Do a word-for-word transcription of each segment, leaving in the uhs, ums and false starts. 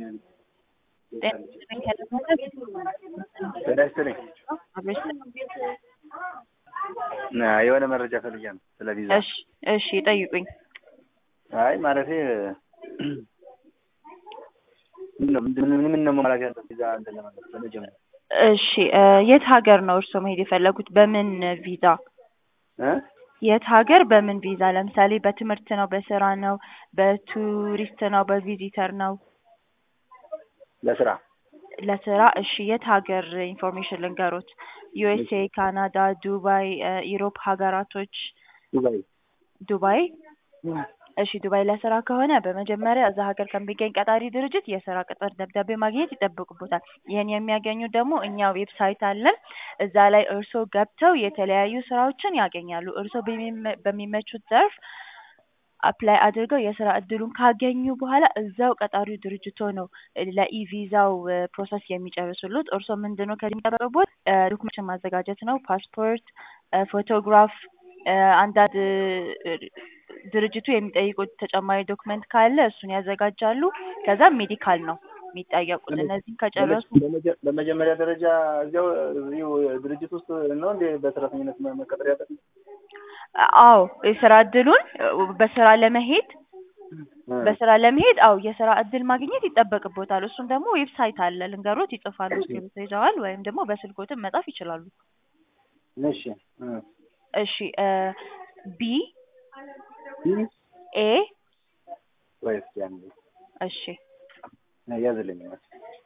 ተደስተኝ ና የሆነ መረጃ ፈልጌ ነው ስለ ቪዛ። እሺ እሺ ጠይቁኝ። አይ ማለቴ ምን ምን ምን ነው ማለት ያለው ቪዛ እንደ ለማለት በመጀመሪያ። እሺ የት ሀገር ነው እርስዎ መሄድ የፈለጉት? በምን ቪዛ? እ የት ሀገር በምን ቪዛ? ለምሳሌ በትምህርት ነው፣ በስራ ነው፣ በቱሪስት ነው፣ በቪዚተር ነው? ለስራ ለስራ። እሺ የት ሀገር ኢንፎርሜሽን ልንገሮት? ዩኤስኤ፣ ካናዳ፣ ዱባይ፣ ኢሮፕ ሀገራቶች? ዱባይ ዱባይ። እሺ ዱባይ ለስራ ከሆነ በመጀመሪያ እዛ ሀገር ከሚገኝ ቀጣሪ ድርጅት የስራ ቅጥር ደብዳቤ ማግኘት ይጠብቅቦታል። ይህን የሚያገኙት ደግሞ እኛ ዌብሳይት አለን። እዛ ላይ እርስዎ ገብተው የተለያዩ ስራዎችን ያገኛሉ። እርስዎ በሚመቹት ዘርፍ አፕላይ አድርገው የስራ እድሉን ካገኙ በኋላ እዛው ቀጣሪው ድርጅቶ ነው ለኢቪዛው ፕሮሰስ የሚጨርሱሉት። እርስዎ ምንድነው ከዚህ የሚጠበቅቦት? ዶክመንቶችን ማዘጋጀት ነው። ፓስፖርት፣ ፎቶግራፍ፣ አንዳንድ ድርጅቱ የሚጠይቁት ተጨማሪ ዶክመንት ካለ እሱን ያዘጋጃሉ። ከዛ ሜዲካል ነው የሚጠየቁት። እነዚህን ከጨረሱ በመጀመሪያ ደረጃ እዚያው እዚሁ ድርጅት ውስጥ ነው እንዴ በሰራተኝነት መቀጠር ያለብን? አዎ የስራ እድሉን በስራ ለመሄድ በስራ ለመሄድ አዎ የስራ እድል ማግኘት ይጠበቅቦታል። እሱም ደግሞ ዌብሳይት አለ ልንገሮት፣ ይጽፋሉ እስክሪብቶ ይዘዋል ወይም ደግሞ በስልክዎትም መጻፍ ይችላሉ። እሺ እሺ ቢ ኤ ወይስ ያንዴ? እሺ ያዘልኝ ማለት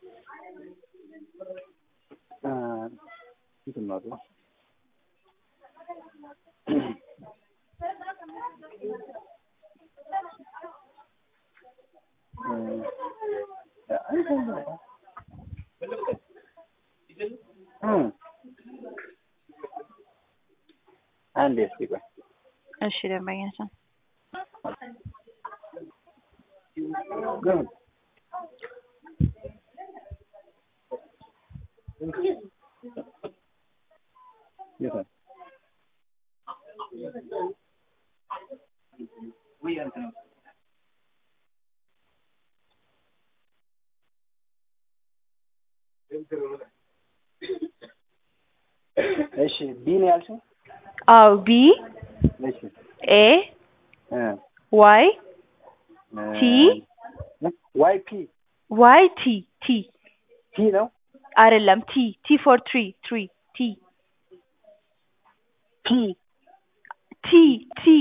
አ እንትን ነው አንዴ እስኪ ቆይ። እሺ ደንበኛ ሰው ግን የታ ወይ አንተ ነው እሺ ቢ ነው ያልሽው? አዎ ቢ እሺ ኤ እ ዋይ ቲ ዋይ ፒ ዋይ ቲ ቲ ቲ ነው አይደለም። ቲ ቲ ፎር ትሪ ትሪ ቲ ፒ ቲ ቲ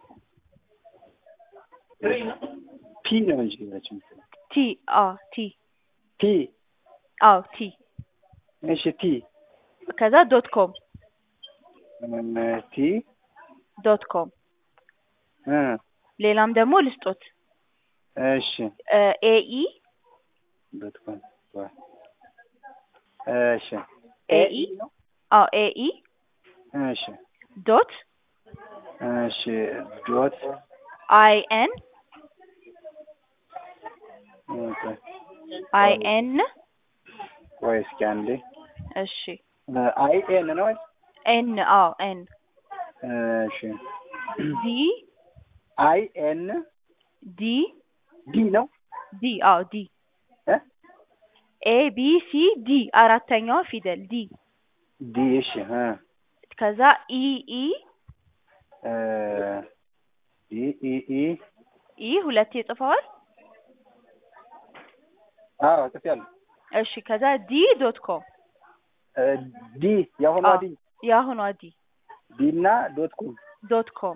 ፒ ነው እንጂ ያችን ቲ አ ቲ ቲ አዎ ቲ እሺ ቲ ከዛ ዶት ኮም ቲ ዶት ኮም እ ሌላም ደግሞ ልስጦት። እሺ ኤኢ ዶት ኮም እሺ ኤኢ አዎ ኤኢ እሺ ዶት እሺ ዶት አይ ኤን ኦኬ አይ ኤን ወይ እስኪ አንዴ እሺ አይ ኤን ነው ኤን አዎ ኤን እሺ ዲ አይ ኤን ዲ ዲ ነው ዲ አዎ ዲ እ ኤ ቢ ሲ ዲ አራተኛዋ ፊደል ዲ ዲ እሺ እ ከዛ ኢ ኢ እ ዲ ኢ ኢ ኢ ሁለቴ ጽፈዋል? አዎ ጽፌያለሁ። እሺ ከዛ ዲ ዶት ኮም ዲ ያሁኗ ዲ ያሁኗ ዲ ዲ እና ዶት ኮም ዶት ኮም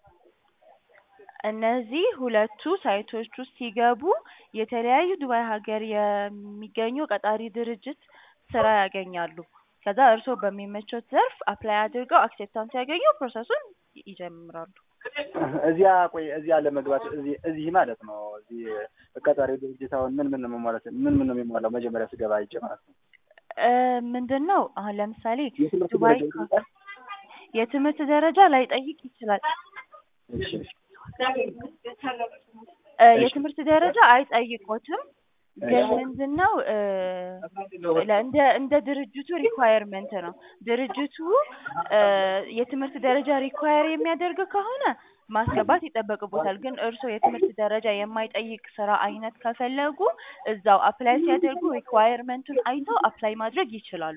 እነዚህ ሁለቱ ሳይቶች ውስጥ ሲገቡ የተለያዩ ዱባይ ሀገር የሚገኙ ቀጣሪ ድርጅት ስራ ያገኛሉ። ከዛ እርስዎ በሚመቾት ዘርፍ አፕላይ አድርገው አክሴፕታንስ ያገኙ ፕሮሰሱን ይጀምራሉ። እዚያ ቆይ እዚያ ለመግባት እዚህ እዚህ ማለት ነው እዚህ ቀጣሪ ድርጅት አሁን ምን ምን ነው ማለት ምን ምን ነው የሚሟላው መጀመሪያ ስገባ አይቼ ማለት ነው? እ ምንድነው አሁን ለምሳሌ ዱባይ የትምህርት ደረጃ ላይ ጠይቅ ይችላል። እሺ የትምህርት ደረጃ አይጠይቁትም። ግን ምንድነው እንደ እንደ ድርጅቱ ሪኳየርመንት ነው። ድርጅቱ የትምህርት ደረጃ ሪኳየር የሚያደርግ ከሆነ ማስገባት ይጠበቅቦታል። ግን እርሶ የትምህርት ደረጃ የማይጠይቅ ስራ አይነት ከፈለጉ እዛው አፕላይ ሲያደርጉ ሪኳየርመንቱን አይተው አፕላይ ማድረግ ይችላሉ።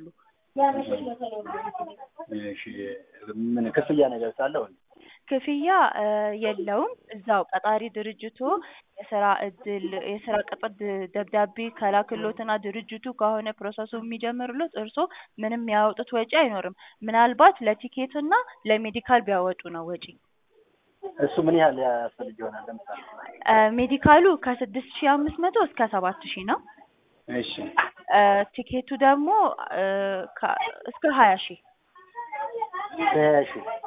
እሺ ምን ክፍያ ነገር ሳለው? ክፍያ የለውም። እዛው ቀጣሪ ድርጅቱ የስራ እድል የስራ ቅጥር ድ- ደብዳቤ ከላክሎትና ድርጅቱ ከሆነ ፕሮሰሱ የሚጀምርሎት እርሶ ምንም ያወጡት ወጪ አይኖርም። ምናልባት ለቲኬትና ለሜዲካል ቢያወጡ ነው ወጪ። እሱ ምን ያህል ያስፈልግ ይሆናል ለምሳሌ? ሜዲካሉ ከስድስት ሺህ አምስት መቶ እስከ ሰባት ሺህ ነው። እሺ ቲኬቱ ደግሞ ከ- እስከ ሀያ ሺህ እሺ